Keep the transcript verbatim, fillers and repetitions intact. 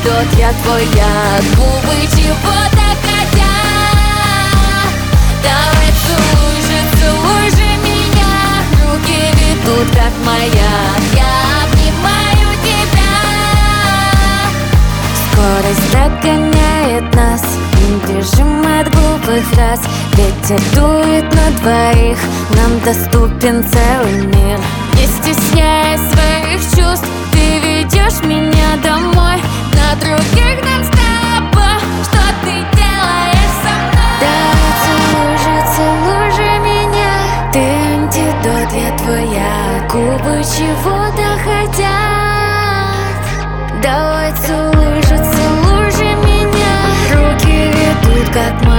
антидот я твоя. Губы чего-то хотят. Давай целуй же, целуй же меня. Руки ведут как моя. Я обнимаю тебя. Скорость догоняет нас, не бежим от глупых фраз. Ветер дует на двоих, нам доступен целый мир. Не стесняясь своих чувств, ты ведешь меня домой. На других нон-стопа, что ты делаешь со мной? Давай целуй же, целуй же меня. Ты антидот, я твоя. Губы чего-то хотят. Давай целуй же, целуй же меня. Руки ведут как моя.